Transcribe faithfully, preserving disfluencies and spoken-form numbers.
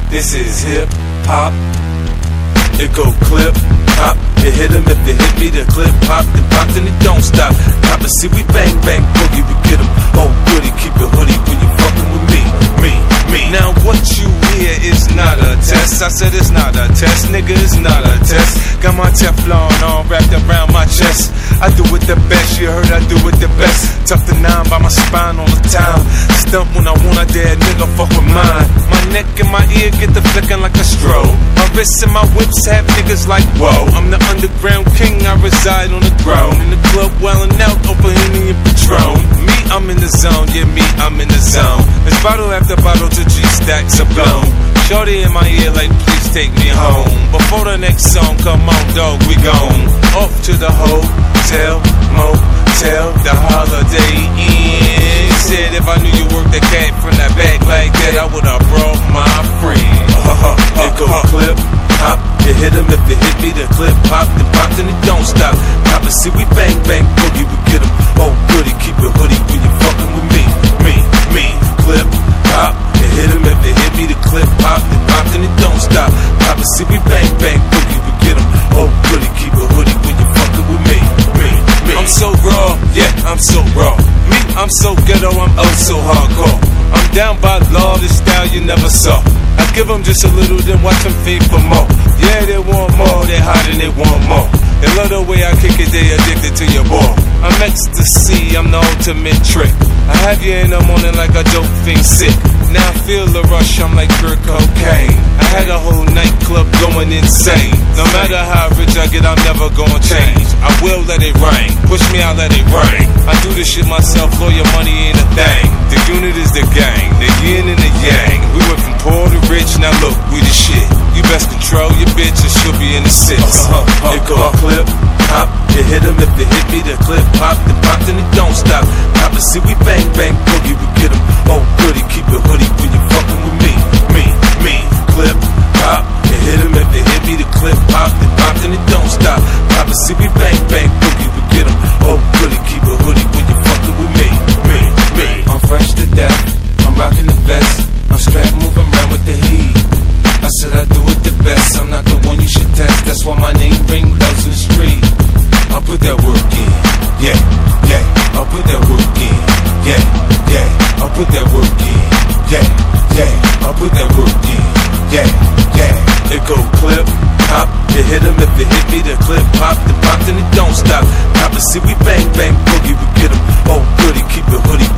This is hip hop. It go clip hop. You hit him if you hit me, the clip pop. It pops and it don't stop. Cop it, see we bang bang boogie, we get him. Oh goody, keep your hoodie when you fucking with me, me, me. Now what you hear is not a test. I said it's not a test, nigga, it's not a test. Got my Teflon all wrapped around my chest. I do it the best, you heard I do it the best. Tough to nine by my spine all the time. Stump when I want, I dare nigga fuck with mine. My neck and my ear get the flicking like a strobe. My wrists and my whips have niggas like whoa. I'm the underground king, I reside on the throne. In the club wildin' out, open Henny and Patron. Me, I'm in the zone, yeah me, I'm in the zone. It's bottle after bottle to G-stacks are blown. Shorty in my ear like please take me home. Before the next song come on dog, we gone. Off to the hotel, motel, the Holiday Inn. Said if I knew you worked the cat from that bag like that, I would've brought my friend. It go clip hop. You hit him if you hit me, the clip pop. The pop and it don't stop. Pop it, see we bang bang boogie, we get him. Oh goody, keep your hoodie when you fucking with me, me, me. Clip pop. You hit him if you hit me, the clip pop. The pop and it don't stop. Pop it, see we bang bang boogie, we get him. Oh goody, keep your hoodie when you fucking with me, me, me. I'm so raw, yeah, I'm so raw. Me, I'm so ghetto, I'm oh so hardcore. I'm down by law, this style you never saw. I give them just a little, then watch them feed for more. Yeah, they want more, they hot and they want more. They love the way I kick it, they addicted to your ball. I'm ecstasy, I'm the ultimate trick. I have you in the morning like a dope fiend sick. Now I feel the rush, I'm like pure cocaine. I had a whole nightclub going insane. No matter how rich I get, I'm never gonna change. I will let it rain, push me out, let it rain. I do this shit myself, lawyer money ain't a thing. The unit is the gang, the yin and the yang. We went from poor to rich, now look, we the shit. You best control your bitch or she'll be in the six. Uh-huh. It go clip, pop, you hit him if you hit me, the clip pop. The pop and it don't stop. Pop it, see we bang bang boogie, we get him. Oh goody, keep your hoodie when you fucking with me, me, me. Clip, pop, you hit him if you hit me, the clip pop. The pop and it don't stop. Pop it, see we bang bang boogie, we get him. Oh goody, keep your hoodie when you fucking with me, me, me. I'm fresh to death, I'm rocking the vest. I'm strapped, moving around with the heat. I said I do it the best, I'm not the one you should test. That's why my name ring bells in the street. I'll put that work in, yeah, yeah. I'll put that work in, yeah, yeah. I'll put that work in, yeah, yeah. I'll put that work in, yeah, yeah. It go clip, pop, you hit him if you hit me, the clip pop. The pop and it don't stop. Pop it, see we bang bang boogie, we get him. Oh goody, keep your hoodie